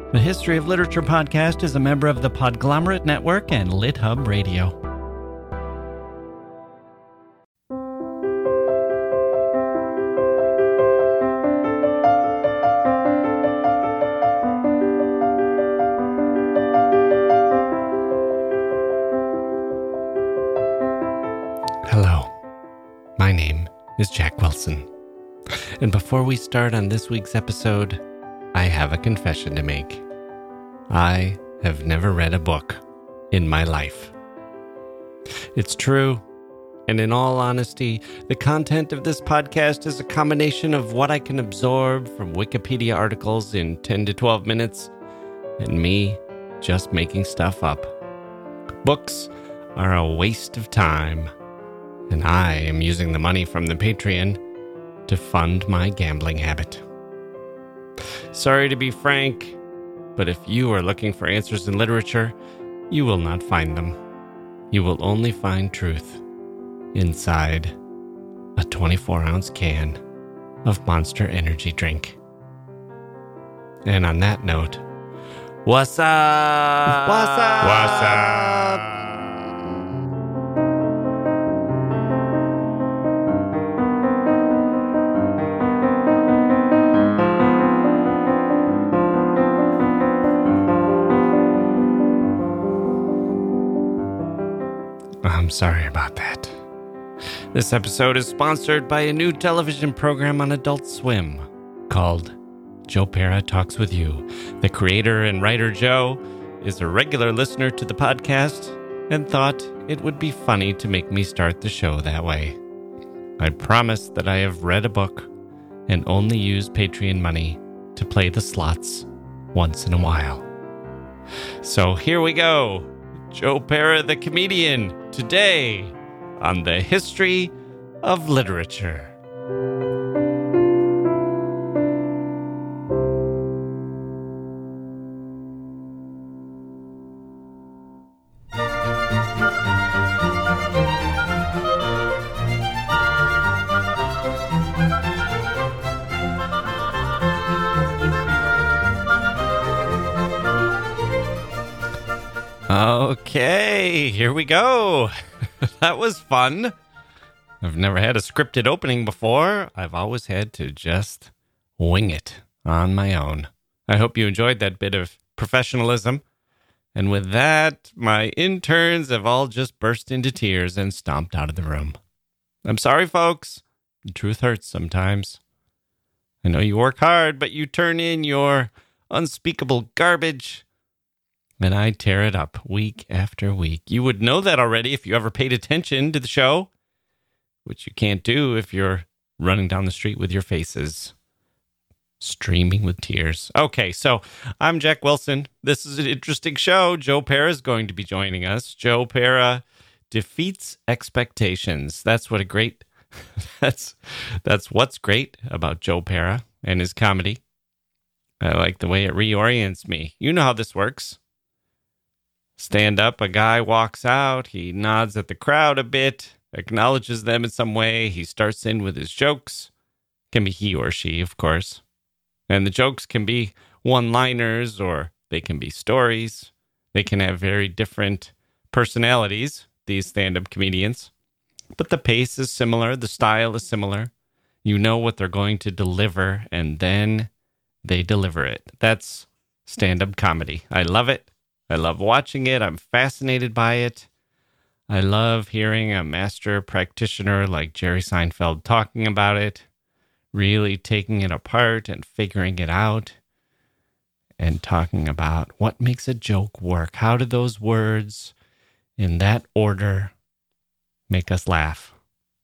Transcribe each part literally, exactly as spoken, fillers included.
The History of Literature podcast is a member of the Podglomerate Network and LitHub Radio. Hello, my name is Jack Wilson. And before we start on this week's episode, I have a confession to make. I have never read a book in my life. It's true, and in all honesty, the content of this podcast is a combination of what I can absorb from Wikipedia articles in ten to twelve minutes, and me just making stuff up. Books are a waste of time, and I am using the money from the Patreon to fund my gambling habit. Sorry to be frank, but if you are looking for answers in literature, you will not find them. You will only find truth inside a twenty-four ounce can of Monster Energy drink. And on that note, what's up? What's up? What's up? I'm sorry about that. This episode is sponsored by a new television program on Adult Swim called Joe Pera Talks With You. The creator and writer Joe is a regular listener to the podcast and thought it would be funny to make me start the show that way. I promise that I have read a book and only use Patreon money to play the slots once in a while. So here we go. Joe Pera, the comedian, today on the History of Literature. Okay, here we go. That was fun. I've never had a scripted opening before. I've always had to just wing it on my own. I hope you enjoyed that bit of professionalism. And with that, my interns have all just burst into tears and stomped out of the room. I'm sorry, folks. The truth hurts sometimes. I know you work hard, but you turn in your unspeakable garbage, and I tear it up week after week. You would know that already if you ever paid attention to the show, which you can't do if you're running down the street with your faces streaming with tears. Okay, so I'm Jack Wilson. This is an interesting show. Joe Pera is going to be joining us. Joe Pera defeats expectations. That's what a great, that's, that's what's great about Joe Pera and his comedy. I like the way it reorients me. You know how this works. Stand up, a guy walks out, he nods at the crowd a bit, acknowledges them in some way, he starts in with his jokes. Can be he or she, of course. And the jokes can be one-liners, or they can be stories. They can have very different personalities, these stand-up comedians. But the pace is similar, the style is similar. You know what they're going to deliver, and then they deliver it. That's stand-up comedy. I love it. I love watching it. I'm fascinated by it. I love hearing a master practitioner like Jerry Seinfeld talking about it, really taking it apart and figuring it out, and talking about what makes a joke work. How do those words in that order make us laugh?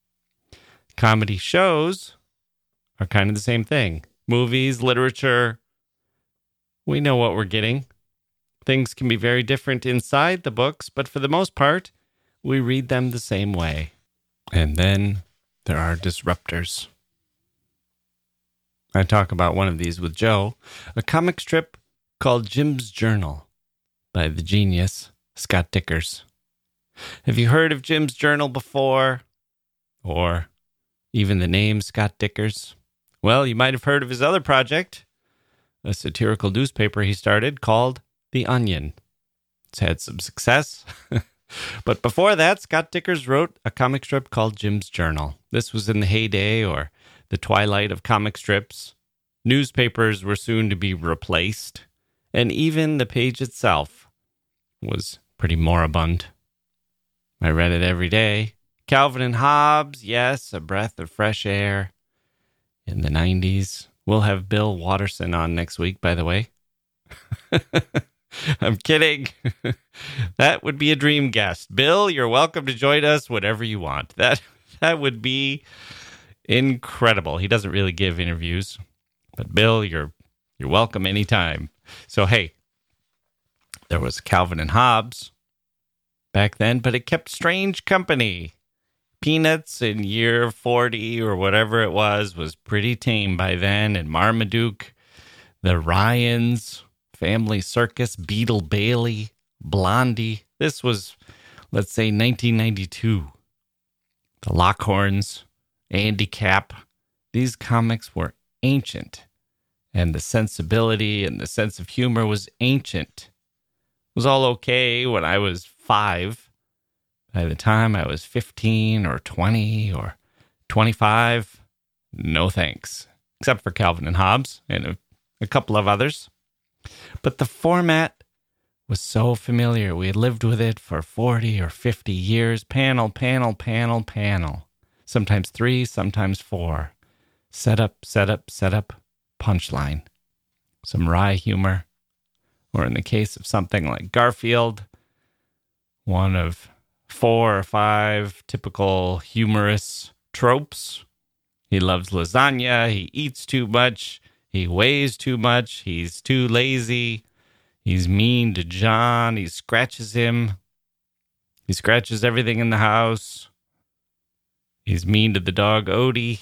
Comedy shows are kind of the same thing. Movies, literature, we know what we're getting. Things can be very different inside the books, but for the most part, we read them the same way. And then there are disruptors. I talk about one of these with Joe, a comic strip called Jim's Journal by the genius Scott Dikkers. Have you heard of Jim's Journal before? Or even the name Scott Dikkers? Well, you might have heard of his other project, a satirical newspaper he started called The Onion. It's had some success. But before that, Scott Dikkers wrote a comic strip called Jim's Journal. This was in the heyday or the twilight of comic strips. Newspapers were soon to be replaced, and even the page itself was pretty moribund. I read it every day. Calvin and Hobbes, yes, a breath of fresh air in the nineties. We'll have Bill Watterson on next week, by the way. I'm kidding. That would be a dream guest. Bill, you're welcome to join us whenever you want. That that would be incredible. He doesn't really give interviews, but Bill, you're you're welcome anytime. So hey, there was Calvin and Hobbes back then, but it kept strange company. Peanuts in year forty or whatever it was was pretty tame by then, and Marmaduke, the Ryans, Family Circus, Beetle Bailey, Blondie. This was, let's say, nineteen ninety-two. The Lockhorns, Andy Capp. These comics were ancient, and the sensibility and the sense of humor was ancient. It was all okay when I was five. By the time I was fifteen or twenty or twenty-five, no thanks. Except for Calvin and Hobbes and a, a couple of others. But the format was so familiar. We had lived with it for forty or fifty years. Panel, panel, panel, panel. Sometimes three, sometimes four. Setup, setup, setup, punchline. Some wry humor. Or in the case of something like Garfield, one of four or five typical humorous tropes. He loves lasagna. He eats too much. He weighs too much. He's too lazy. He's mean to John. He scratches him. He scratches everything in the house. He's mean to the dog Odie.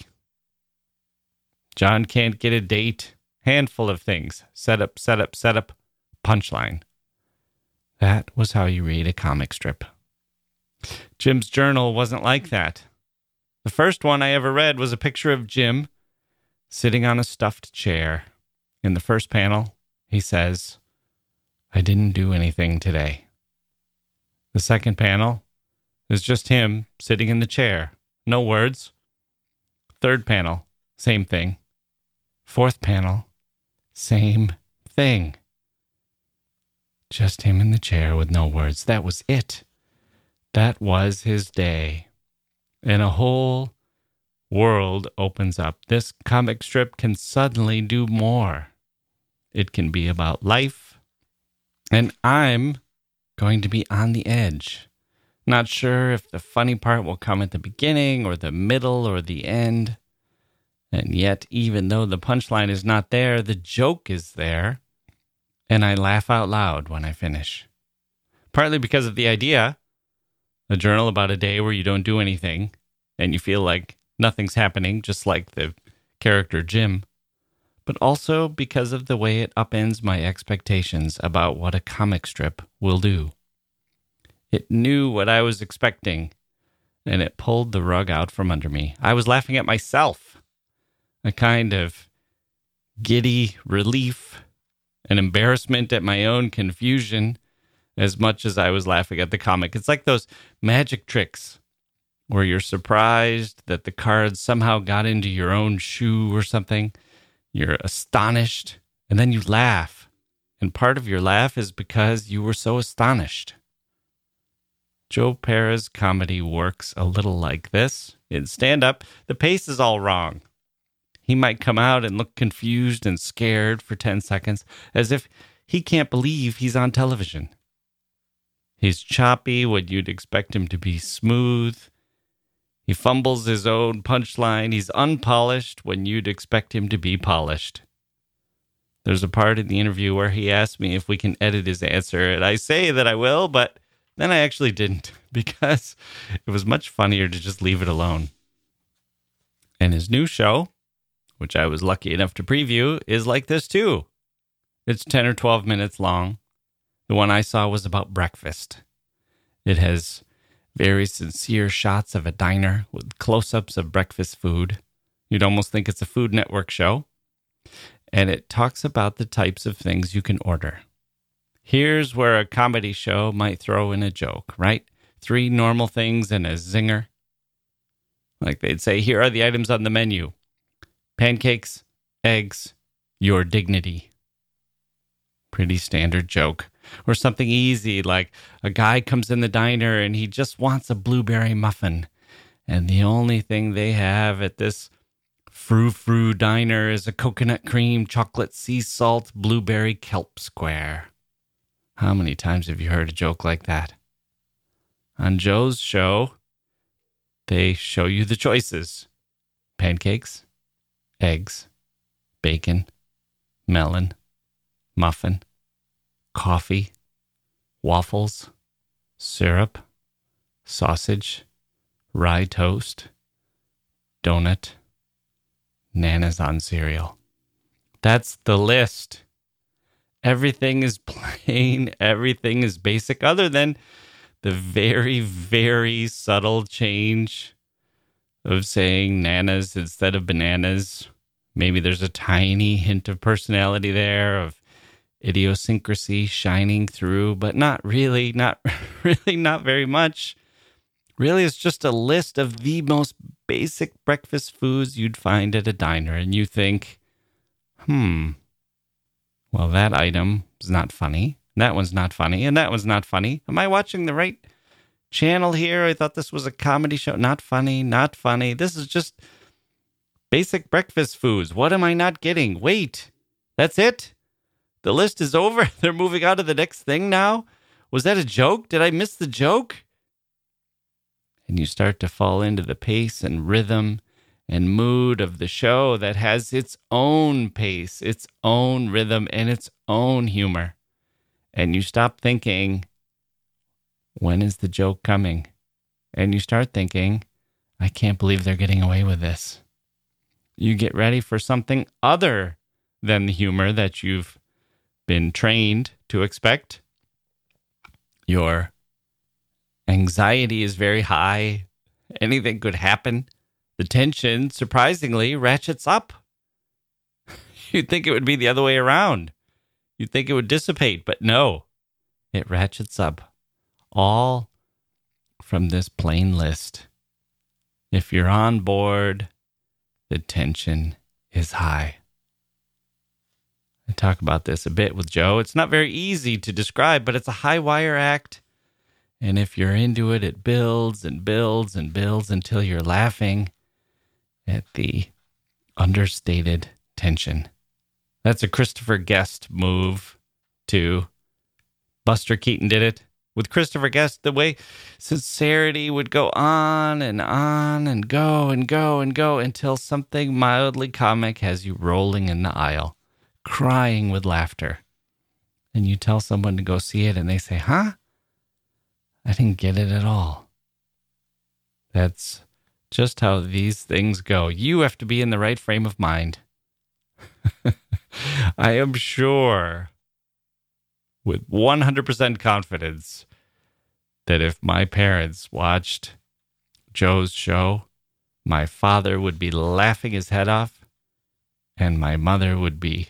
John can't get a date. Handful of things. Setup, setup, setup, punchline. That was how you read a comic strip. Jim's Journal wasn't like that. The first one I ever read was a picture of Jim sitting on a stuffed chair. In the first panel, he says, "I didn't do anything today." The second panel is just him sitting in the chair. No words. Third panel, same thing. Fourth panel, same thing. Just him in the chair with no words. That was it. That was his day. And a whole world opens up. This comic strip can suddenly do more. It can be about life. And I'm going to be on the edge. Not sure if the funny part will come at the beginning or the middle or the end. And yet, even though the punchline is not there, the joke is there. And I laugh out loud when I finish. Partly because of the idea. A journal about a day where you don't do anything and you feel like nothing's happening, just like the character Jim. But also because of the way it upends my expectations about what a comic strip will do. It knew what I was expecting, and it pulled the rug out from under me. I was laughing at myself. A kind of giddy relief, an embarrassment at my own confusion, as much as I was laughing at the comic. It's like those magic tricks where you're surprised that the cards somehow got into your own shoe or something. You're astonished, and then you laugh. And part of your laugh is because you were so astonished. Joe Pera's comedy works a little like this. In stand-up, the pace is all wrong. He might come out and look confused and scared for ten seconds, as if he can't believe he's on television. He's choppy when you'd expect him to be smooth. He fumbles his own punchline. He's unpolished when you'd expect him to be polished. There's a part in the interview where he asked me if we can edit his answer, and I say that I will, but then I actually didn't, because it was much funnier to just leave it alone. And his new show, which I was lucky enough to preview, is like this too. It's ten or twelve minutes long. The one I saw was about breakfast. It has very sincere shots of a diner with close-ups of breakfast food. You'd almost think it's a Food Network show. and it talks about the types of things you can order. Here's where a comedy show might throw in a joke, right? Three normal things and a zinger. Like they'd say, here are the items on the menu. Pancakes, eggs, your dignity. Pretty standard joke. Or something easy like a guy comes in the diner and he just wants a blueberry muffin. And the only thing they have at this frou-frou diner is a coconut cream, chocolate sea salt, blueberry kelp square. How many times have you heard a joke like that? On Joe's show, they show you the choices. Pancakes, eggs, bacon, melon, muffin, coffee, waffles, syrup, sausage, rye toast, donut, Nana's on cereal. That's the list. Everything is plain. Everything is basic other than the very, very subtle change of saying Nana's instead of bananas. Maybe there's a tiny hint of personality there, of idiosyncrasy shining through, but not really, not really, not very much. Really, it's just a list of the most basic breakfast foods you'd find at a diner, and you think, hmm, well, that item is not funny. That one's not funny, and that one's not funny. Am I watching the right channel here? I thought this was a comedy show. Not funny, not funny. This is just basic breakfast foods. What am I not getting? Wait, that's it? The list is over? They're moving on to the next thing now? Was that a joke? Did I miss the joke? And you start to fall into the pace and rhythm and mood of the show that has its own pace, its own rhythm, and its own humor. And you stop thinking, when is the joke coming? And you start thinking, I can't believe they're getting away with this. You get ready for something other than the humor that you've been trained to expect. Your anxiety is very high. Anything could happen. The tension, surprisingly, ratchets up. You'd think it would be the other way around. You'd think it would dissipate, but no. It ratchets up. All from this plain list. If you're on board, the tension is high. I talk about this a bit with Joe. It's not very easy to describe, but it's a high wire act. And if you're into it, it builds and builds and builds until you're laughing at the understated tension. That's a Christopher Guest move, too. Buster Keaton did it. With Christopher Guest, the way sincerity would go on and on and go and go and go until something mildly comic has you rolling in the aisle, crying with laughter. And you tell someone to go see it and they say, huh? I didn't get it at all. That's just how these things go. You have to be in the right frame of mind. I am sure, with one hundred percent confidence, that if my parents watched Joe's show, my father would be laughing his head off, and my mother would be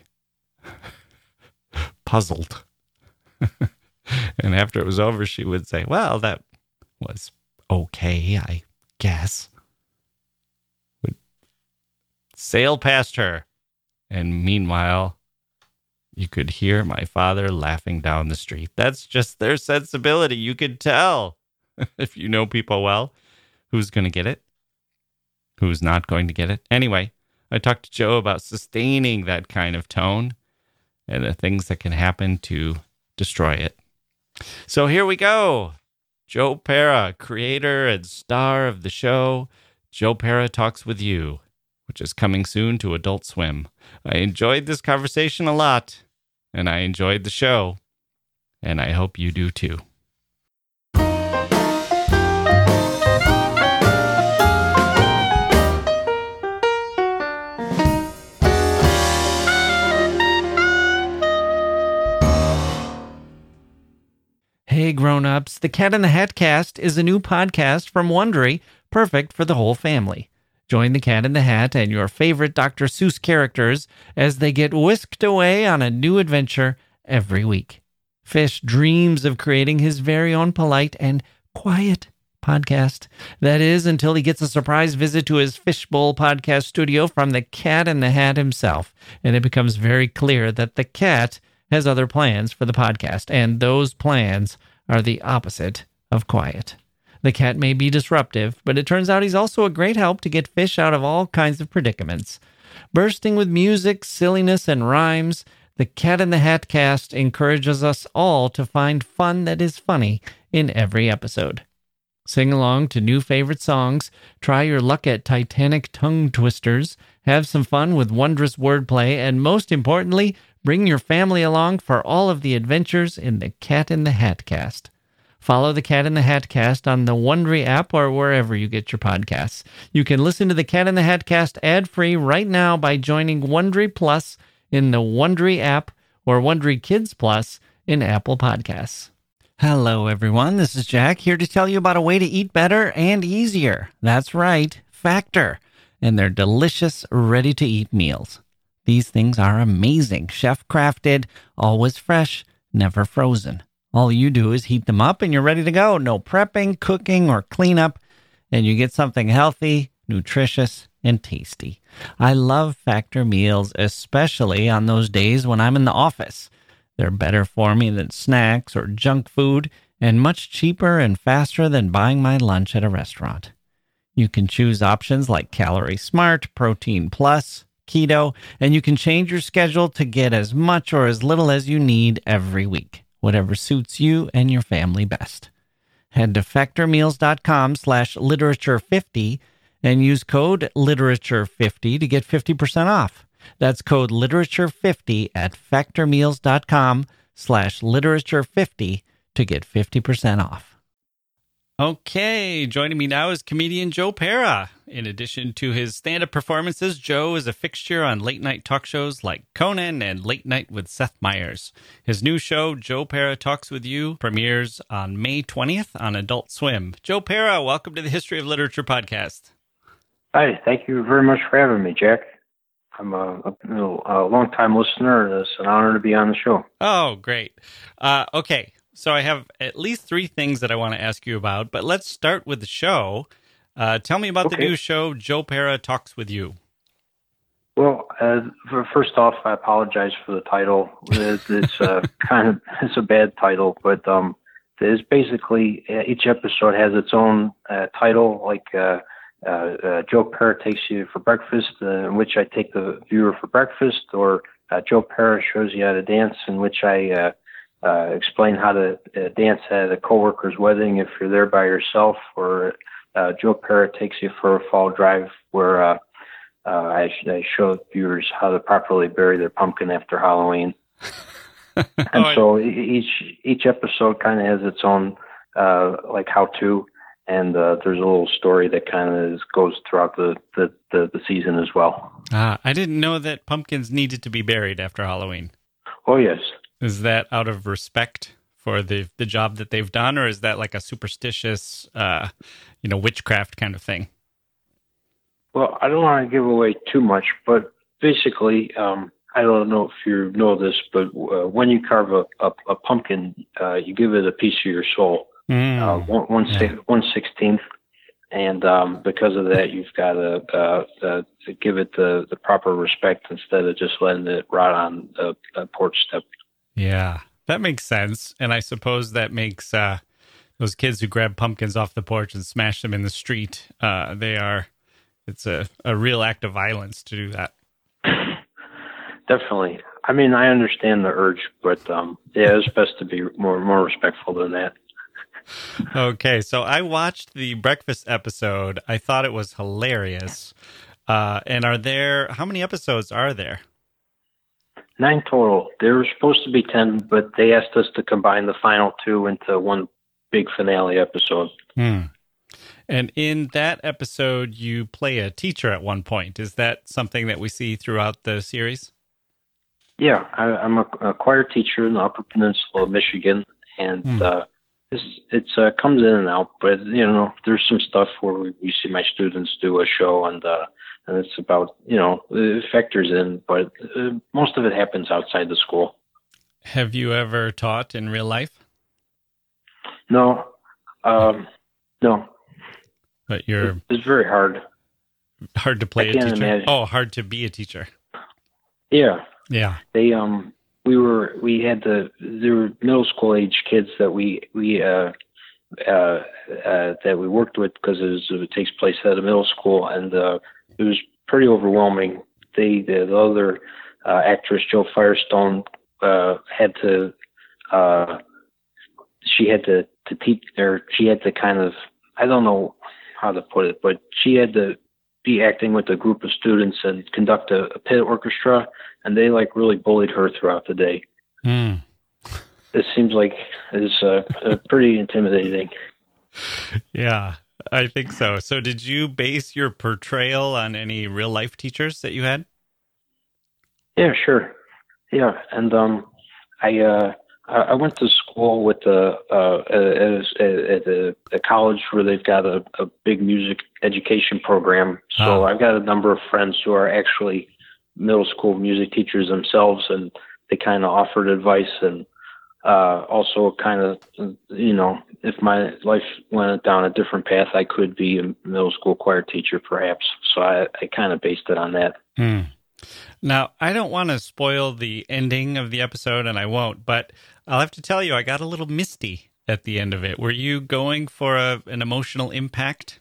puzzled. And after it was over, she would say, well, that was okay, I guess. Would sail past her. And meanwhile, you could hear my father laughing down the street. That's just their sensibility. You could tell, if you know people well, who's going to get it, who's not going to get it. Anyway, I talked to Joe about sustaining that kind of tone and the things that can happen to destroy it. So here we go. Joe Pera, creator and star of the show, Joe Pera Talks With You, which is coming soon to Adult Swim. I enjoyed this conversation a lot, and I enjoyed the show, and I hope you do too. Hey grown-ups, the Cat in the Hat Cast is a new podcast from Wondery, perfect for the whole family. Join the Cat in the Hat and your favorite Doctor Seuss characters as they get whisked away on a new adventure every week. Fish dreams of creating his very own polite and quiet podcast. That is, until he gets a surprise visit to his Fishbowl podcast studio from the Cat in the Hat himself. And it becomes very clear that the cat has other plans for the podcast, and those plans are the opposite of quiet. The cat may be disruptive, but it turns out he's also a great help to get Fish out of all kinds of predicaments. Bursting with music, silliness, and rhymes, the Cat in the Hat cast encourages us all to find fun that is funny in every episode. Sing along to new favorite songs, try your luck at Titanic tongue twisters, have some fun with wondrous wordplay, and most importantly, bring your family along for all of the adventures in the Cat in the Hat cast. Follow the Cat in the Hat cast on the Wondery app or wherever you get your podcasts. You can listen to the Cat in the Hat cast ad-free right now by joining Wondery Plus in the Wondery app or Wondery Kids Plus in Apple Podcasts. Hello, everyone. This is Jack here to tell you about a way to eat better and easier. That's right, Factor, and their delicious, ready-to-eat meals. These things are amazing, chef-crafted, always fresh, never frozen. All you do is heat them up and you're ready to go. No prepping, cooking, or cleanup, and you get something healthy, nutritious, and tasty. I love Factor meals, especially on those days when I'm in the office. They're better for me than snacks or junk food, and much cheaper and faster than buying my lunch at a restaurant. You can choose options like Calorie Smart, Protein Plus, Keto, and you can change your schedule to get as much or as little as you need every week, whatever suits you and your family best. Head to factormeals.com slash literature50 and use code literature fifty to get fifty percent off. That's code literature fifty at factormeals.com slash literature50 to get fifty percent off. Okay, joining me now is comedian Joe Pera. In addition to his stand-up performances, Joe is a fixture on late-night talk shows like Conan and Late Night with Seth Meyers. His new show, Joe Pera Talks With You, premieres on May twentieth on Adult Swim. Joe Pera, welcome to the History of Literature podcast. Hi, thank you very much for having me, Jack. I'm a, a, a long-time listener, and it's an honor to be on the show. Oh, great. Uh, okay, so I have at least three things that I want to ask you about, but let's start with the show. Uh, tell me about okay. the new show, Joe Pera Talks With You. Well, uh, for, first off, I apologize for the title. It, it's uh, kind of it's a bad title, but um, it's basically each episode has its own uh, title, like uh, uh, uh, Joe Pera Takes You for Breakfast, uh, in which I take the viewer for breakfast, or uh, Joe Pera Shows You How to Dance, in which I uh, uh, explain how to uh, dance at a coworker's wedding if you're there by yourself, or uh, Joe Pera Takes You for a Fall Drive, where uh, uh, I, I show viewers how to properly bury their pumpkin after Halloween. And so each each episode kind of has its own uh, like how-to, and uh, there's a little story that kind of goes throughout the, the, the, the season as well. Ah, I didn't know that pumpkins needed to be buried after Halloween. Oh, yes. Is that out of respect for the, the job that they've done, or is that like a superstitious, uh, you know, witchcraft kind of thing? Well, I don't want to give away too much, but basically, um, I don't know if you know this, but uh, when you carve a, a, a pumpkin, uh, you give it a piece of your soul. Mm, uh, one, one, yeah. six, one sixteenth, and um, because of that, you've got to, uh, uh, to give it the, the proper respect instead of just letting it rot on the, the porch step. Yeah, that makes sense, and I suppose that makes uh, those kids who grab pumpkins off the porch and smash them in the street. Uh, they are, it's a, a real act of violence to do that. Definitely. I mean, I understand the urge, but um, yeah, it's best to be more more respectful than that. Okay, so I watched the breakfast episode. I thought it was hilarious. Uh, and are there, how many episodes are there? Nine total. There were supposed to be ten, but they asked us to combine the final two into one big finale episode. Hmm. And in that episode, you play a teacher at one point. Is that something that we see throughout the series? Yeah, I, I'm a, a choir teacher in the Upper Peninsula of Michigan, and hmm. uh, it's it's uh, comes in and out, but you know, there's some stuff where we, we see my students do a show, and uh, and it's about, you know, it factors in, but uh, most of it happens outside the school. Have you ever taught in real life? No, um, no. But you're it's very hard. Hard to play I a can't teacher. imagine. Oh, hard to be a teacher. Yeah, Yeah. they um we were we had the there were middle school age kids that we we uh uh, uh that we worked with, because it, was, it takes place at a middle school, and uh, it was pretty overwhelming. They the, the other uh, actress, Jo Firestone, uh, had to uh she had to to teach, or she had to kind of, I don't know how to put it, but she had to be acting with a group of students and conduct a, a pit orchestra, and they like really bullied her throughout the day. Mm. It seems like it's uh, uh, pretty intimidating. Yeah, I think so. So did you base your portrayal on any real life teachers that you had? Yeah, sure. Yeah, and um, I uh, I went to school with a uh, at, at a, a college where they've got a, a big music education program. So Oh. I've got a number of friends who are actually middle school music teachers themselves, and they kind of offered advice, and uh, also kind of, you know, if my life went down a different path, I could be a middle school choir teacher perhaps. So I, I kind of based it on that. Hmm. Now, I don't want to spoil the ending of the episode, and I won't, but I'll have to tell you, I got a little misty at the end of it. Were you going for a, an emotional impact?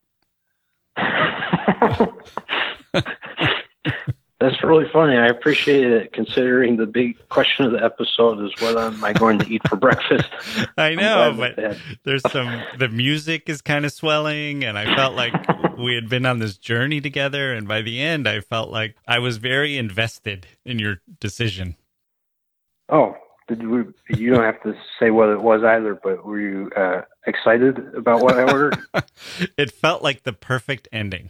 That's really funny. I appreciate it, considering the big question of the episode is what am I going to eat for breakfast. I know, I'm glad but with that. there's some, the music is kind of swelling, and I felt like we had been on this journey together, and by the end, I felt like I was very invested in your decision. Oh, did we, you don't have to say what it was either, but were you uh, excited about what I ordered? It felt like the perfect ending.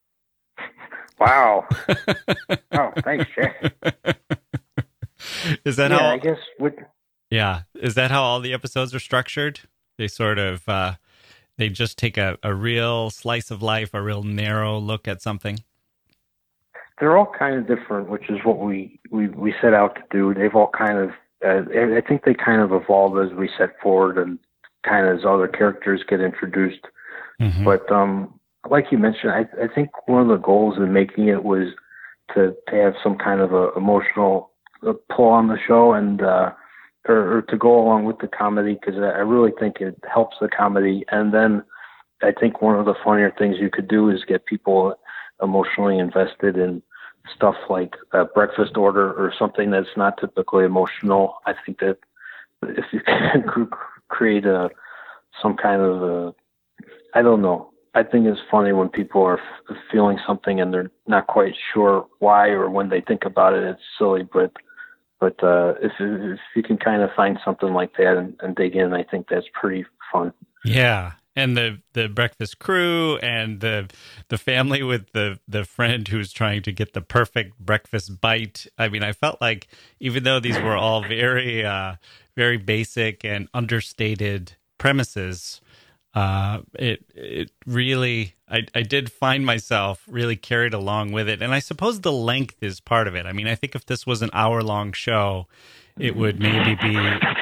Wow. Oh, thanks, Jack. Is that Yeah, how? I guess with Yeah, is that how all the episodes are structured? They sort of uh, they just take a, a real slice of life, a real narrow look at something. they're all kind of different, which is what we, we, we set out to do. They've all kind of, uh, I think they kind of evolve as we set forward, and kind of as other characters get introduced. Mm-hmm. But um, like you mentioned, I, I think one of the goals in making it was to, to have some kind of a emotional uh, pull on the show, and uh, or, or to go along with the comedy, because I, I really think it helps the comedy. And then I think one of the funnier things you could do is get people emotionally invested in stuff like a breakfast order or something that's not typically emotional. I think that if you can create a some kind of a, I don't know. I think it's funny when people are f- feeling something and they're not quite sure why, or when they think about it, it's silly. But but uh, if if you can kind of find something like that and, and dig in, I think that's pretty fun. Yeah. And the, the breakfast crew and the the family with the, the friend who's trying to get the perfect breakfast bite. I mean, I felt like even though these were all very uh, very basic and understated premises, uh, it it really I, I did find myself really carried along with it. And I suppose the length is part of it. I mean, I think if this was an hour long show, it would maybe be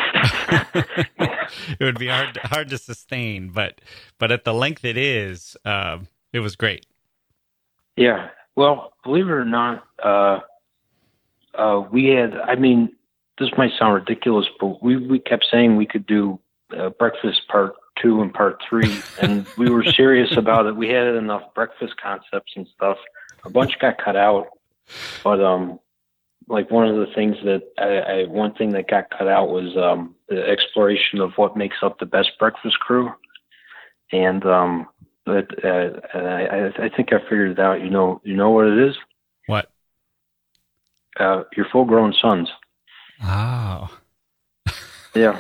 it would be hard hard to sustain, but but at the length it is, uh, it was great. Yeah. Well, believe it or not, uh, uh, we had. I mean, this might sound ridiculous, but we we kept saying we could do uh, breakfast part two and part three, and we were serious about it. We had enough breakfast concepts and stuff. A bunch got cut out, but um. Like one of the things that I, I one thing that got cut out was um, the exploration of what makes up the best breakfast crew, and um, but uh, I, I think I figured it out. You know, you know what it is? What? Uh, your full-grown sons. Oh, yeah.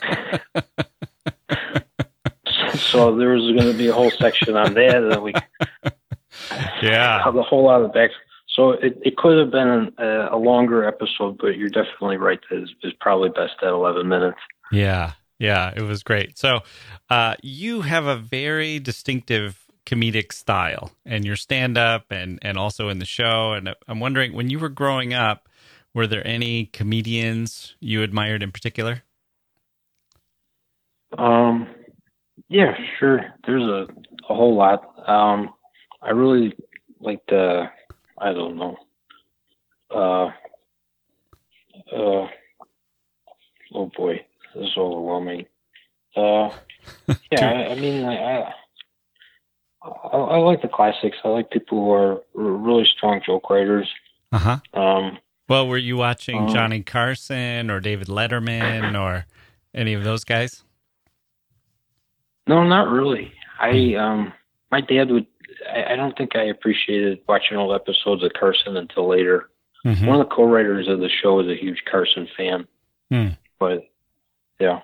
So there was going to be a whole section on that, and we yeah, a whole lot of back. So it, it could have been a, a longer episode, but you're definitely right. That it's, it's probably best at eleven minutes. yeah. Yeah, it was great. So uh, you have a very distinctive comedic style and your stand-up and, and also in the show. And I'm wondering, when you were growing up, were there any comedians you admired in particular? Um, yeah, sure. There's a, a whole lot. Um, I really liked, uh, I don't know, uh, uh, oh boy, this is overwhelming. Uh, yeah, I, I mean, I, I, I, I like the classics. I like people who are really strong joke writers. Uh-huh. Um, well, were you watching um, Johnny Carson or David Letterman or any of those guys? No, not really. I, um, my dad would, I, I don't think I appreciated watching old episodes of Carson until later. Mm-hmm. One of the co-writers of the show is a huge Carson fan. Hmm. But, yeah.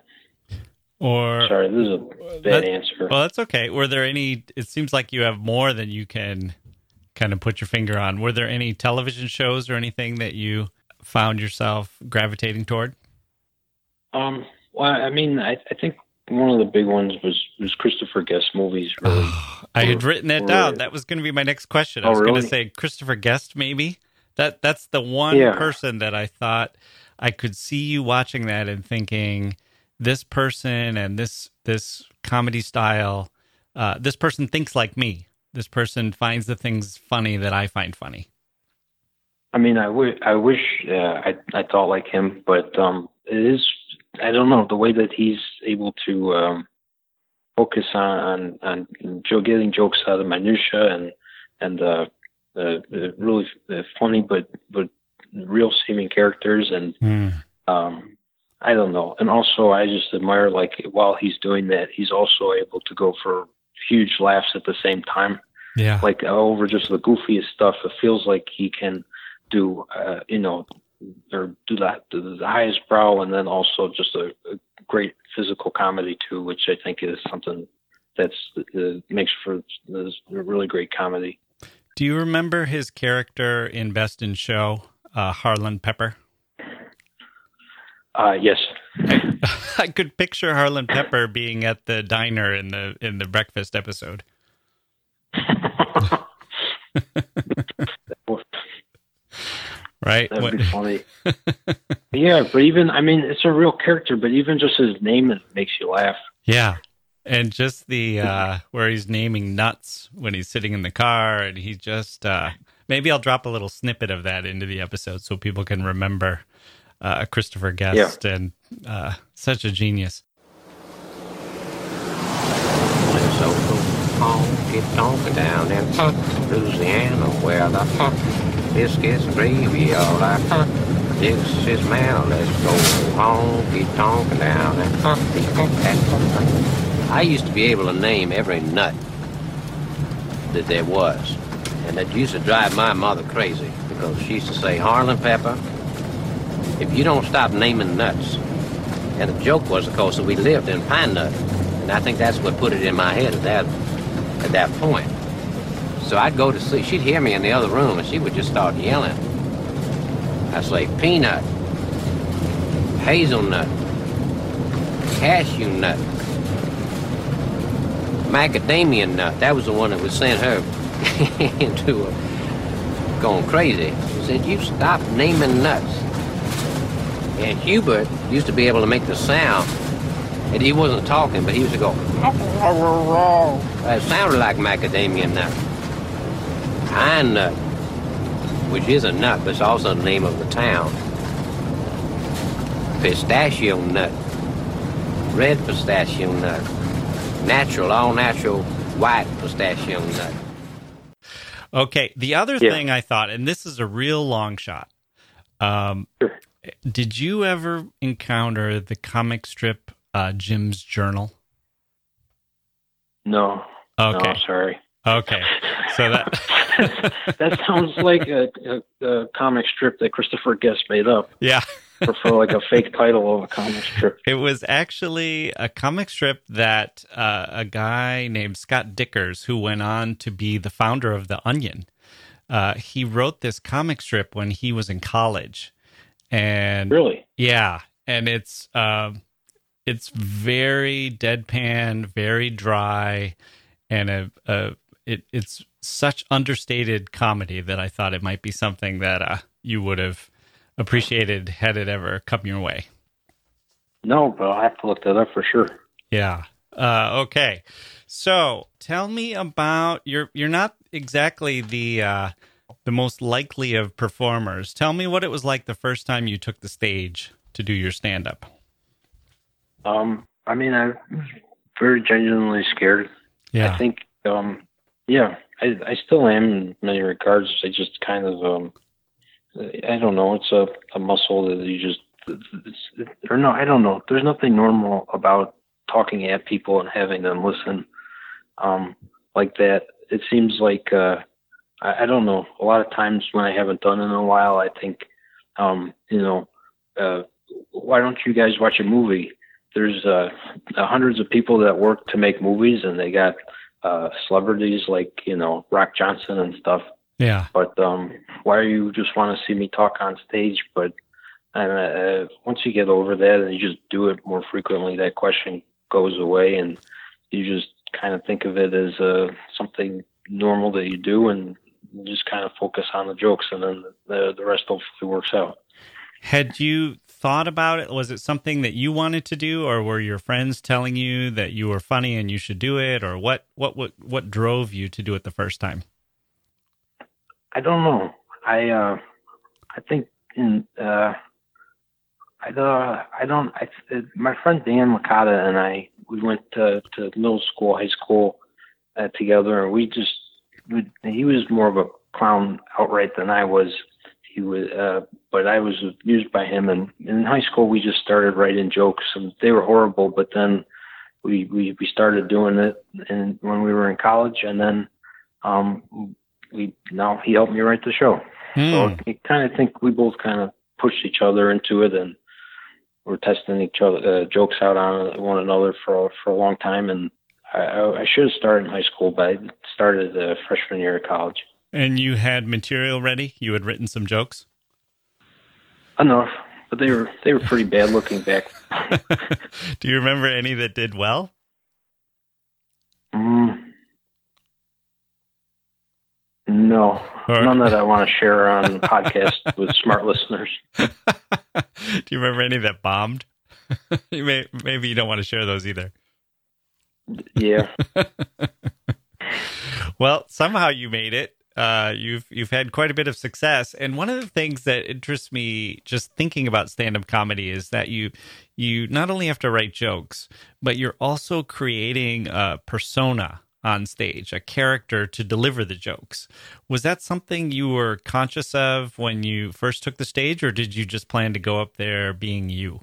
Or Sorry, this is a bad that, answer. Well, that's okay. Were there any, it seems like you have more than you can kind of put your finger on. Were there any television shows or anything that you found yourself gravitating toward? Um. Well, I mean, I, I think one of the big ones was, was Christopher Guest movies. Really, oh, I had written that down. That was going to be my next question. I oh, was really? going to say Christopher Guest, maybe. That That's the one yeah. person that I thought I could see you watching that and thinking, this person and this this comedy style, uh, this person thinks like me. This person finds the things funny that I find funny. I mean, I, w- I wish uh, I I thought like him, but um, it is, I don't know, the way that he's able to um, focus on, on, on Joe getting jokes out of minutia and and uh, uh, really funny but but real seeming characters and mm. um, I don't know. And also, I just admire, like, while he's doing that, he's also able to go for huge laughs at the same time. Yeah. Like, uh, over just the goofiest stuff, it feels like he can do, uh, you know, or do that to the highest brow, and then also just a, a great physical comedy, too, which I think is something that's uh, makes for a really great comedy. Do you remember his character in Best in Show, uh, Harlan Pepper? Uh, yes. I, I could picture Harlan Pepper being at the diner in the in the breakfast episode. Right? That would be funny. Yeah, but even, I mean, it's a real character, but even just his name, it makes you laugh. Yeah. And just the, uh, where he's naming nuts when he's sitting in the car, and he just, uh, maybe I'll drop a little snippet of that into the episode so people can remember Uh, Christopher Guest, yeah. and uh, such a genius. So honky tonk down in Louisiana, where the biscuits gravy all that this is man. Let's go honky tonk down in I used to be able to name every nut that there was, and that used to drive my mother crazy because she used to say, Harlan Pepper, if you don't stop naming nuts. And the joke was, of course, that we lived in Pine Nut. And I think that's what put it in my head at that at that point. So I'd go to sleep. She'd hear me in the other room, and she would just start yelling. I'd say, peanut, hazelnut, cashew nut, macadamia nut. That was the one that would send her into a, going crazy. She said, you stop naming nuts. And Hubert used to be able to make the sound, and he wasn't talking, but he used to go, it sounded like macadamia nut. Pine nut, which is a nut, but it's also the name of the town. Pistachio nut, red pistachio nut, natural, all natural white pistachio nut. Okay, the other yeah. thing I thought, and this is a real long shot, um, sure. Did you ever encounter the comic strip uh, Jim's Journal? No. Okay. No, sorry. Okay. So that that sounds like a, a, a comic strip that Christopher Guest made up. Yeah. for, for like a fake title of a comic strip. It was actually a comic strip that uh, a guy named Scott Dickers, who went on to be the founder of The Onion, uh, he wrote this comic strip when he was in college. And really? Yeah. And it's, um, it's very deadpan, very dry, and a, a it it's such understated comedy that I thought it might be something that uh, you would have appreciated had it ever come your way. No, but I'll have to look that up for sure. Yeah. Uh, okay. So tell me about you're you're not exactly the uh, the most likely of performers. Tell me what it was like the first time you took the stage to do your stand-up. Um, I mean, I was very genuinely scared. Yeah. I think, um, yeah, I, I still am in many regards. I just kind of, um, I don't know. It's a, a muscle that you just, it's, or no, I don't know. There's nothing normal about talking at people and having them listen, um, like that. It seems like, uh, I, I don't know. A lot of times when I haven't done it in a while, I think, um, you know, uh, why don't you guys watch a movie? There's uh, uh, hundreds of people that work to make movies, and they got uh, celebrities like, you know, Rock Johnson and stuff. Yeah. But um, why do you just want to see me talk on stage? But and, uh, once you get over that and you just do it more frequently, that question goes away, and you just kind of think of it as uh, something normal that you do, and you just kind of focus on the jokes, and then the, the rest hopefully works out. Had you thought about it? Was it something that you wanted to do, or were your friends telling you that you were funny and you should do it, or what? What? What? What drove you to do it the first time? I don't know. I uh, I think in uh, I uh, I don't. I my friend Dan Licata and I, we went to, to middle school, high school uh, together, and we just we, he was more of a clown outright than I was. He was, uh, but I was amused by him. And in high school, we just started writing jokes, and they were horrible. But then we we, we started doing it, and when we were in college, and then um, we now he helped me write the show. Hmm. So I kind of think we both kind of pushed each other into it, and we're testing each other uh, jokes out on one another for for a long time. And I, I should have started in high school, but I started the freshman year of college. And you had material ready? You had written some jokes? Enough, but they were they were pretty bad looking back. Do you remember any that did well? Mm, no, right. None that I want to share on podcast with smart listeners. Do you remember any that bombed? you may, maybe you don't want to share those either. Yeah. Well, somehow you made it. Uh, you've you've had quite a bit of success, and one of the things that interests me just thinking about stand-up comedy is that you you not only have to write jokes, but you're also creating a persona on stage, a character to deliver the jokes. Was that something you were conscious of when you first took the stage, or did you just plan to go up there being you?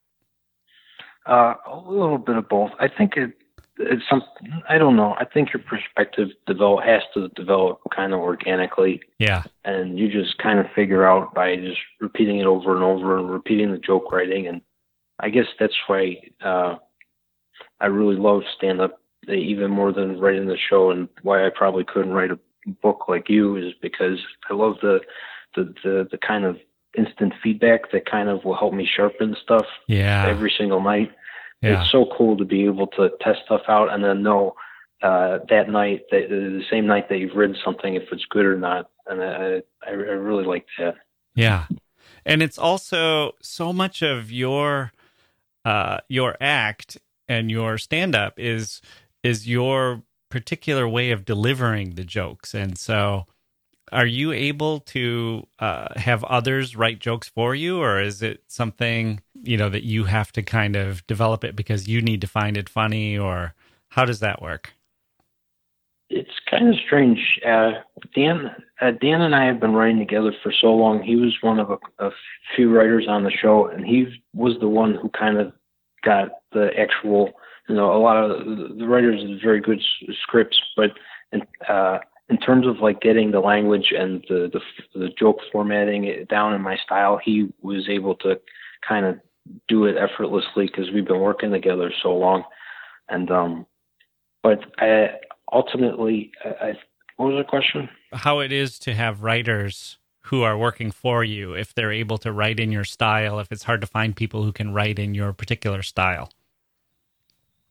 Uh, a little bit of both. I think it. It's some, I don't know. I think your perspective develop has to develop kind of organically. Yeah. And you just kind of figure out by just repeating it over and over and repeating the joke writing. And I guess that's why uh, I really love stand-up even more than writing the show, and why I probably couldn't write a book like you is because I love the the, the, the kind of instant feedback that kind of will help me sharpen stuff yeah. every single night. Yeah. It's so cool to be able to test stuff out and then know uh, that night, that, the same night that you've written something, if it's good or not. And I, I, I really like that. Yeah. And it's also so much of your uh, your act and your stand-up is is your particular way of delivering the jokes. And so are you able to uh, have others write jokes for you, or is it something, you know, that you have to kind of develop it because you need to find it funny, or how does that work? It's kind of strange. Uh, Dan, uh, Dan and I have been writing together for so long. He was one of a, a few writers on the show, and he was the one who kind of got the actual, you know, a lot of the writers have very good scripts, but, uh, in terms of like getting the language and the, the the joke formatting it down in my style, he was able to kind of do it effortlessly because we've been working together so long. And um, but I ultimately, I, what was the question? How it is to have writers who are working for you, if they're able to write in your style, if it's hard to find people who can write in your particular style.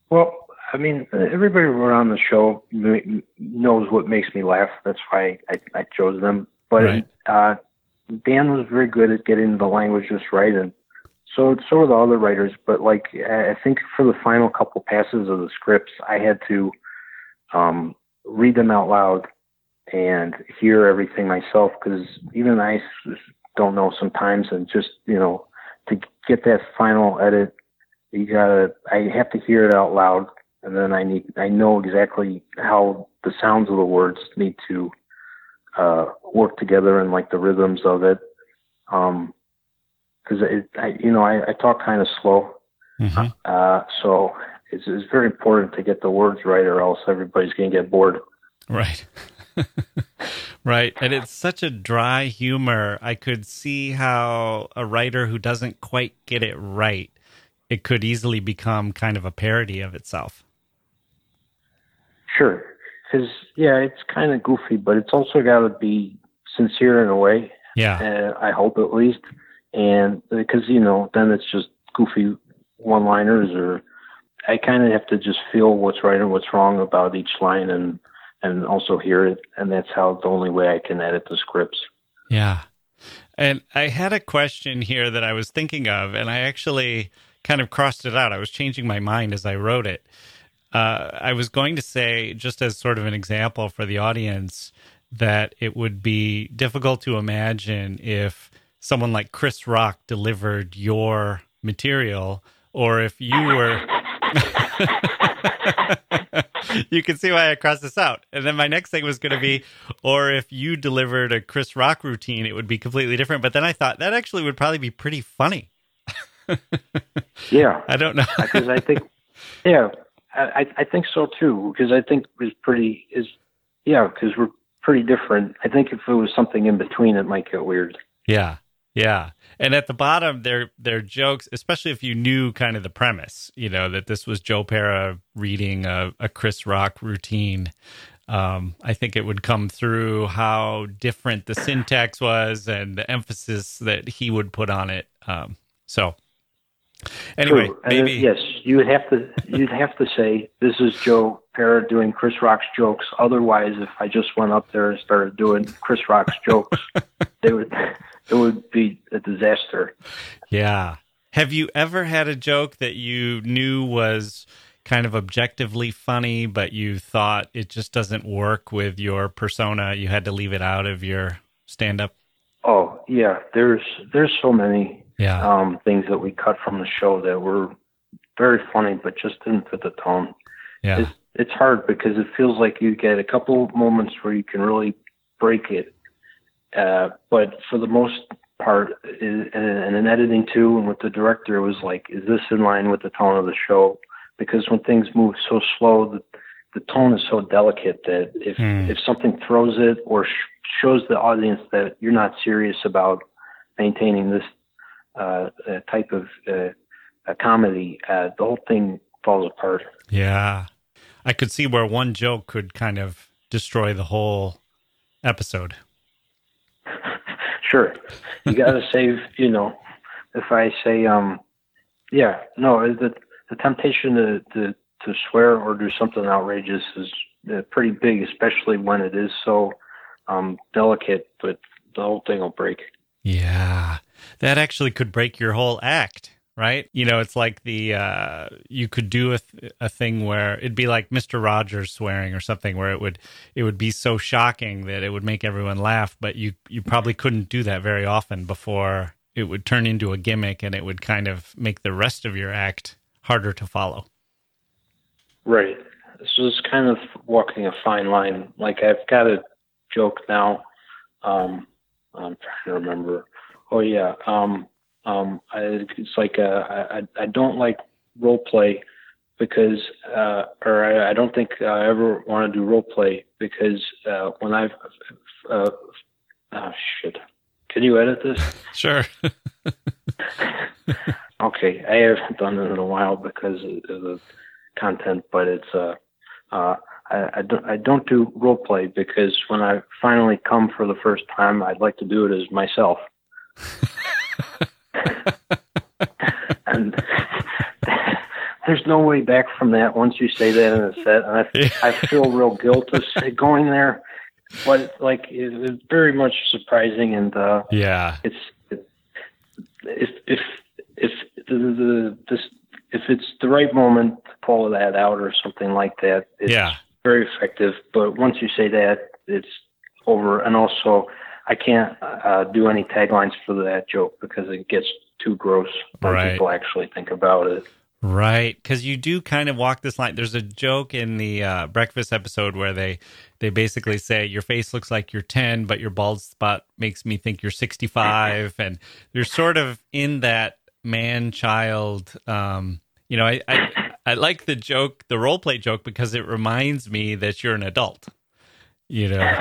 Well, I mean, everybody around the show knows what makes me laugh. That's why I, I chose them. But Right. uh, Dan was very good at getting the language just right, and so so were the other writers. But like, I think for the final couple passes of the scripts, I had to um, read them out loud and hear everything myself, because even I don't know sometimes, and just, you know, to get that final edit, you gotta, I have to hear it out loud, and then I need, I know exactly how the sounds of the words need to uh, work together, and like the rhythms of it. Um, cause it, I, you know, I, I talk kind of slow. Mm-hmm. Uh, so it's, it's very important to get the words right, or else everybody's going to get bored. Right. Right. And it's such a dry humor. I could see how a writer who doesn't quite get it right, it could easily become kind of a parody of itself. Sure. Because, yeah, it's kind of goofy, but it's also got to be sincere in a way. Yeah. Uh, I hope, at least. And because, you know, then it's just goofy one-liners, or I kind of have to just feel what's right and what's wrong about each line, and and also hear it. And that's how the only way I can edit the scripts. Yeah. And I had a question here that I was thinking of, and I actually kind of crossed it out. I was changing my mind as I wrote it. Uh, I was going to say, just as sort of an example for the audience, that it would be difficult to imagine if someone like Chris Rock delivered your material, or if you were... You can see why I crossed this out. And then my next thing was going to be, or if you delivered a Chris Rock routine, it would be completely different. But then I thought that actually would probably be pretty funny. Yeah. I don't know. Because I think, yeah, I, I think so too. Because I think it's pretty, is yeah, because we're pretty different. I think if it was something in between, it might get weird. Yeah. Yeah. And at the bottom, they're, they're jokes, especially if you knew kind of the premise, you know, that this was Joe Pera reading a, a Chris Rock routine. Um, I think it would come through how different the syntax was and the emphasis that he would put on it. Um, so anyway, True. maybe. And yes, you would have to, you'd have to say, this is Joe Pera doing Chris Rock's jokes. Otherwise, if I just went up there and started doing Chris Rock's jokes, they would... it would be a disaster. Yeah. Have you ever had a joke that you knew was kind of objectively funny, but you thought it just doesn't work with your persona? You had to leave it out of your stand-up? Oh, yeah. There's there's so many yeah. um, things that we cut from the show that were very funny, but just didn't fit the tone. Yeah. It's, it's hard because it feels like you get a couple moments where you can really break it. Uh, but for the most part, and in editing too, and with the director, it was like, is this in line with the tone of the show? Because when things move so slow, the, the tone is so delicate that if mm. if something throws it or sh- shows the audience that you're not serious about maintaining this uh, uh, type of uh, a comedy, uh, the whole thing falls apart. Yeah. I could see where one joke could kind of destroy the whole episode. Sure. You got to save, you know, if I say, um, yeah, no, the, the temptation to, to, to swear or do something outrageous is uh, pretty big, especially when it is so um, delicate, but the whole thing will break. Yeah. That actually could break your whole act, right? You know, it's like the, uh, you could do a, th- a thing where it'd be like Mister Rogers swearing or something, where it would, it would be so shocking that it would make everyone laugh, but you, you probably couldn't do that very often before it would turn into a gimmick, and it would kind of make the rest of your act harder to follow. Right. So it's kind of walking a fine line. Like, I've got a joke now. Um, I'm trying to remember. Oh yeah. Um, Um, I, it's like uh, I, I don't like role play because, uh, or I, I don't think I ever want to do role play because uh, when I've, uh, oh shit, can you edit this? Sure. Okay, I haven't done it in a while because of the content, but it's uh, uh, I, I don't I don't do role play because when I finally come for the first time, I'd like to do it as myself. And there's no way back from that once you say that in a set, and I, Yeah. I feel real guilt of going there, but like it, it's very much surprising, and uh, Yeah. it's it, if if if the, the this if it's the right moment to pull that out or something like that, it's Yeah. very effective. But once you say that, it's over. And also, I can't uh, do any taglines for that joke because it gets too gross when Right. people actually think about it. Right, because you do kind of walk this line. There's a joke in the uh, breakfast episode where they they basically say your face looks like you're ten, but your bald spot makes me think you're sixty-five, and you're sort of in that man child. Um, you know, I, I I like the joke, the role play joke, because it reminds me that you're an adult. You know,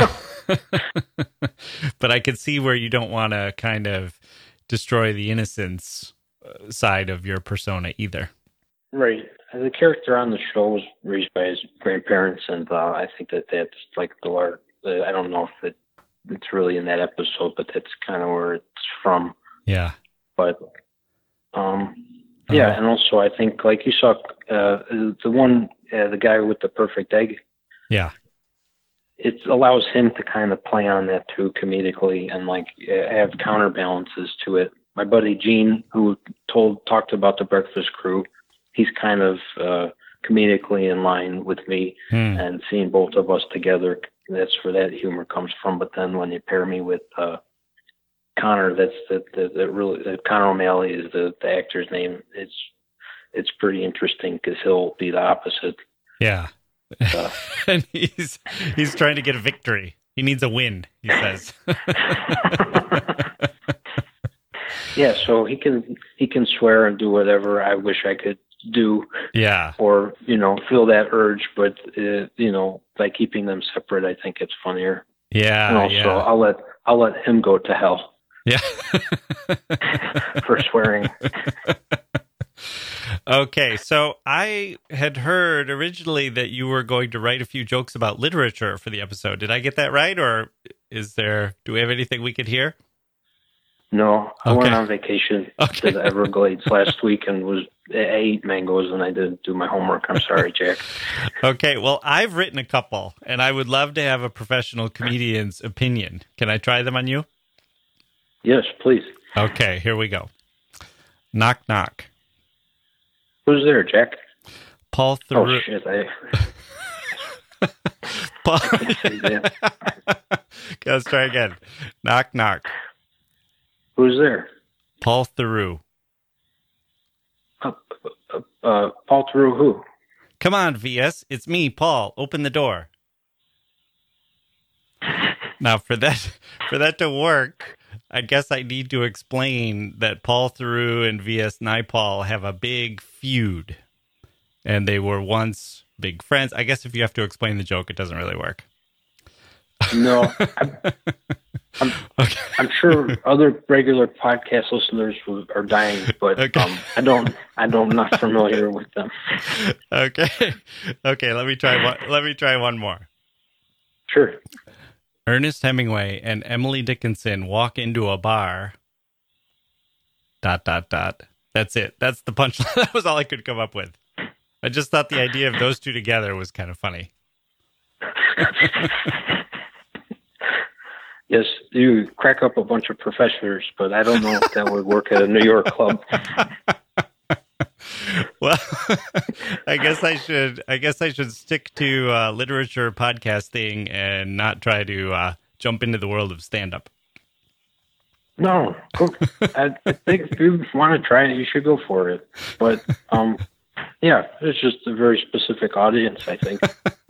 but I can see where you don't want to kind of destroy the innocence side of your persona either. Right. The character on the show was raised by his grandparents, and uh, I think that that's like the large. Uh, I don't know if it, it's really in that episode, but that's kind of where it's from. Yeah. But um, yeah, Uh-huh. and also I think like you saw uh, the one, uh, the guy with the perfect egg. Yeah. It allows him to kind of play on that too comedically and like uh, have counterbalances to it. My buddy Gene, who told talked about the Breakfast Crew, he's kind of uh, comedically in line with me, Hmm. and seeing both of us together, that's where that humor comes from. But then when you pair me with uh, Connor, that's the, the, the really the Connor O'Malley is the, the actor's name. It's it's pretty interesting because he'll be the opposite. Yeah. Uh, And he's he's trying to get a victory. He needs a win, he says. yeah, so he can he can swear and do whatever I wish I could do, Yeah. or you know feel that urge, but uh, you know by keeping them separate, I think it's funnier. Yeah. And also, yeah. I'll let I'll let him go to hell Yeah. for swearing. Okay, so I had heard originally that you were going to write a few jokes about literature for the episode. Did I get that right, or is there? Do we have anything we could hear? No, I Okay. went on vacation Okay. to the Everglades last week and was I ate mangoes and I didn't do my homework. I'm sorry, Jack. Okay, well, I've written a couple, and I would love to have a professional comedian's opinion. Can I try them on you? Yes, please. Okay, here we go. Knock, knock. Who's there, Jack? Paul Oh Theroux. shit! I Paul. can't say that. Okay, let's try again. Knock, knock. Who's there? Paul Theroux. Uh, uh, uh, Paul Theroux, who? Come on, V S. It's me, Paul. Open the door. Now, for that for that to work, I guess I need to explain that Paul Theroux and V S Naipaul have a big feud, and they were once big friends. I guess if you have to explain the joke, it doesn't really work. No, I'm, I'm, Okay. I'm sure other regular podcast listeners will- are dying, but Okay. um, I don't. I don't. I'm not familiar with them. Okay. Okay. Let me try one. Let me try one more. Sure. Ernest Hemingway and Emily Dickinson walk into a bar. Dot, dot, dot. That's it. That's the punchline. That was all I could come up with. I just thought the idea of those two together was kind of funny. Yes, you crack up a bunch of professors, but I don't know if that would work at a New York club. Well, I guess I should. I guess I should stick to uh, literature podcasting and not try to uh, jump into the world of stand-up. No, go, I, I think if you want to try it, you should go for it. But um, yeah, it's just a very specific audience, I think.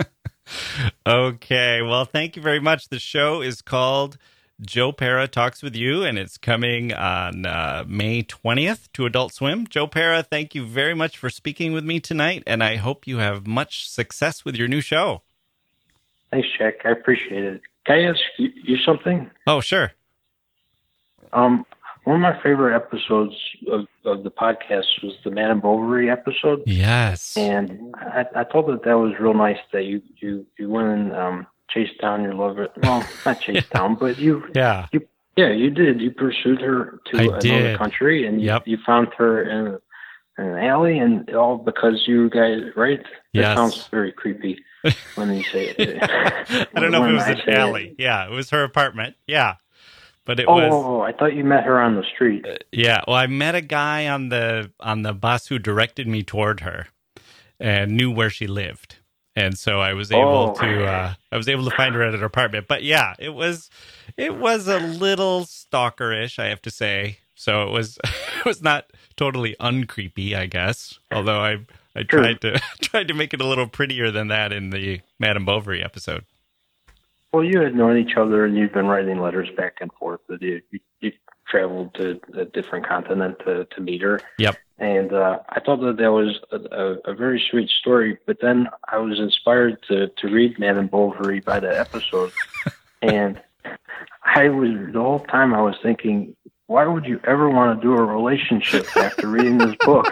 Okay. Well, thank you very much. The show is called Joe Pera Talks with You, and it's coming on uh, May twentieth to Adult Swim. Joe Pera, thank you very much for speaking with me tonight, and I hope you have much success with your new show. Thanks, Jack. I appreciate it. Can I ask you, you something? Oh, sure. Um, one of my favorite episodes of, of the podcast was the Madame Bovary episode. Yes. And I, I thought that that was real nice that you, you, you went and um, chased down your lover. Well, not chased down, but you, Yeah. you, yeah, you did. You pursued her to I another did. country, and you, Yep. you found her in an alley, and all because you guys, right? That Yes. sounds very creepy when you say it. I don't know if When it was I an say alley. it. Yeah, it was her apartment. Yeah. But it Oh, was oh, oh, I thought you met her on the street. yeah, well I met a guy on the on the bus who directed me toward her and knew where she lived. And so I was able Oh. to uh I was able to find her at her apartment. But yeah, it was it was a little stalkerish, I have to say. So it was it was not totally uncreepy, I guess. Although I I Sure. tried to tried to make it a little prettier than that in the Madame Bovary episode. Well, you had known each other, and you'd been writing letters back and forth. That you, you, you traveled to a different continent to, to meet her. Yep. And uh, I thought that that was a, a, a very sweet story. But then I was inspired to, to read Madame Bovary by the episode. And I was, the whole time I was thinking, why would you ever want to do a relationship after reading this book?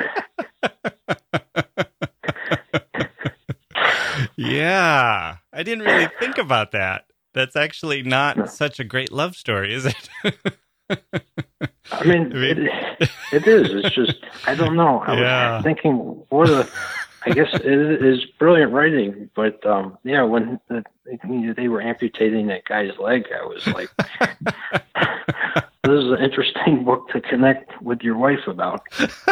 Yeah, I didn't really think about that. That's actually not such a great love story, is it? I mean, I mean- it, it is. It's just, I don't know. I Yeah. was thinking, what a, I guess it is brilliant writing. But, um, yeah, when the, they were amputating that guy's leg, I was like, this is an interesting book to connect with your wife about.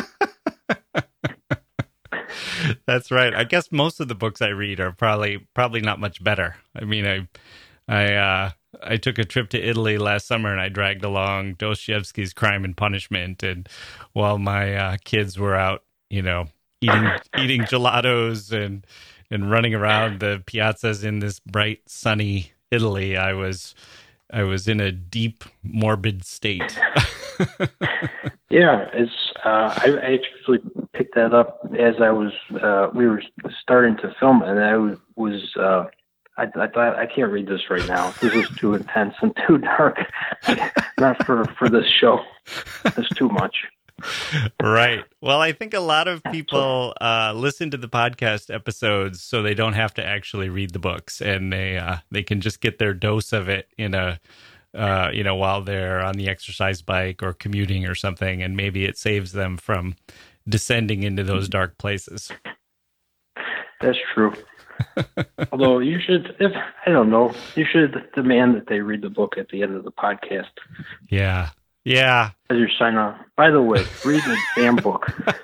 That's right. I guess most of the books I read are probably probably not much better. I mean, I I uh, I took a trip to Italy last summer and I dragged along Dostoevsky's Crime and Punishment, and while my uh, kids were out, you know, eating eating gelatos and and running around the piazzas in this bright sunny Italy, I was I was in a deep morbid state. Yeah, it's. Uh, I, I actually picked that up as I was. Uh, we were starting to film, and I was. was uh, I, I thought I can't read this right now. This is too intense and too dark. Not for for this show. It's too much. Right. Well, I think a lot of people uh, listen to the podcast episodes so they don't have to actually read the books, and they uh, they can just get their dose of it in a uh, you know while they're on the exercise bike or commuting or something, and maybe it saves them from descending into those dark places. That's true. Although you should, if I don't know, you should demand that they read the book at the end of the podcast Yeah. Yeah. as you sign off. By the way, read the damn book.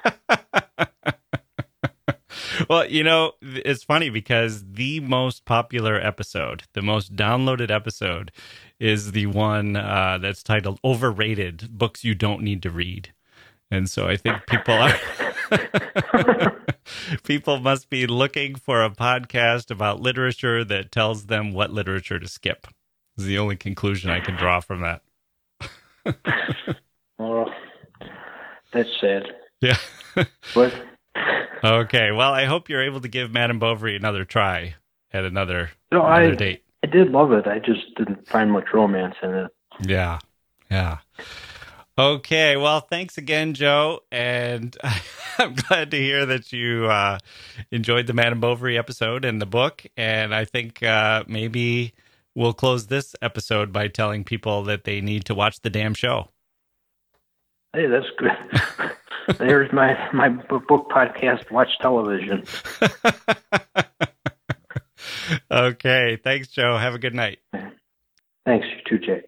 Well, you know, it's funny because the most popular episode, the most downloaded episode, is the one uh, that's titled Overrated Books You Don't Need to Read. And so I think people are people must be looking for a podcast about literature that tells them what literature to skip. Is the only conclusion I can draw from that. Well, that's sad. Yeah. But Okay. Well, I hope you're able to give Madame Bovary another try at another, no, another I date. I did love it. I just didn't find much romance in it. Yeah. Yeah. Okay. Well, thanks again, Joe. And I'm glad to hear that you uh, enjoyed the Madame Bovary episode and the book. And I think uh, maybe we'll close this episode by telling people that they need to watch the damn show. Hey, that's good. There's my, my book podcast, Watch Television. Okay. Thanks, Joe. Have a good night. Thanks, you too, Jake.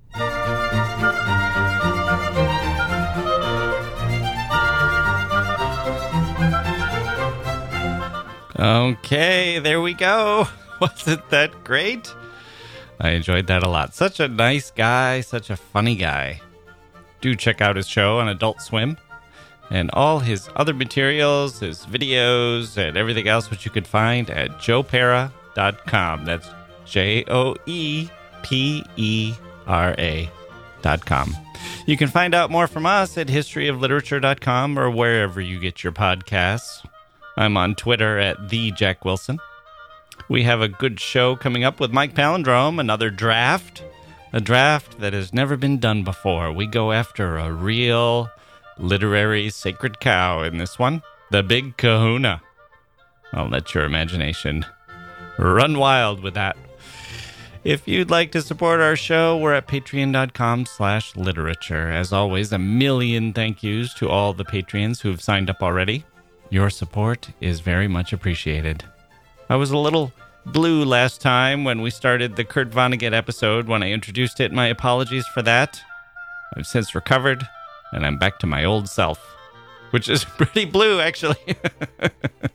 Okay, there we go. Wasn't that great? I enjoyed that a lot. Such a nice guy, such a funny guy. Do check out his show on Adult Swim and all his other materials, his videos, and everything else which you could find at joe pera dot com. That's J O E P E R A dot com. You can find out more from us at history of literature dot com or wherever you get your podcasts. I'm on Twitter at the Jack Wilson. We have a good show coming up with Mike Palindrome, another draft, a draft that has never been done before. We go after a real literary sacred cow in this one, the Big Kahuna. I'll let your imagination run wild with that. If you'd like to support our show, we're at patreon.com slash literature. As always, a million thank yous to all the Patreons who've signed up already. Your support is very much appreciated. I was a little blue last time when we started the Kurt Vonnegut episode when I introduced it. My apologies for that. I've since recovered, and I'm back to my old self, which is pretty blue, actually. But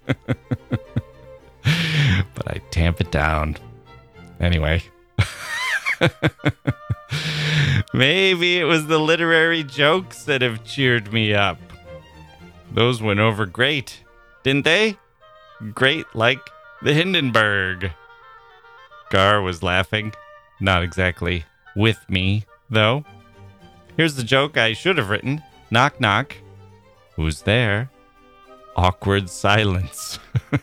I tamp it down. Anyway. Maybe it was the literary jokes that have cheered me up. Those went over great, didn't they? Great like the Hindenburg. Gar was laughing. Not exactly with me, though. Here's the joke I should have written. Knock, knock. Who's there? Awkward silence.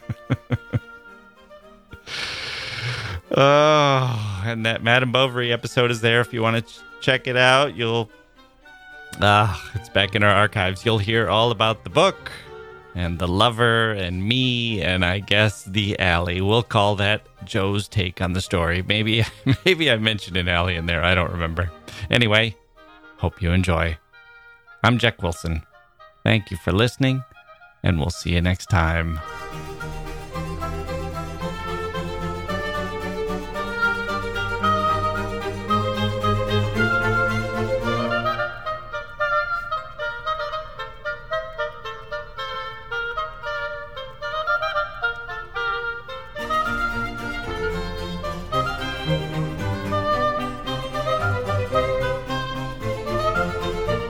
Oh, and that Madame Bovary episode is there if you want to ch- check it out. You'll... Ah, it's back in our archives. You'll hear all about the book and the lover and me and I guess the alley. We'll call that Joe's take on the story. Maybe, maybe I mentioned an alley in there. I don't remember. Anyway, hope you enjoy. I'm Jack Wilson. Thank you for listening, and we'll see you next time.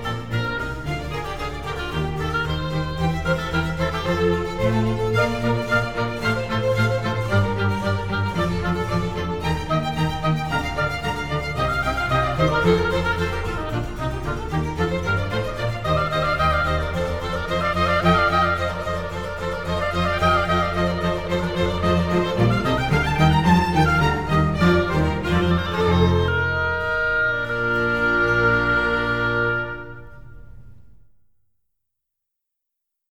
Thank you.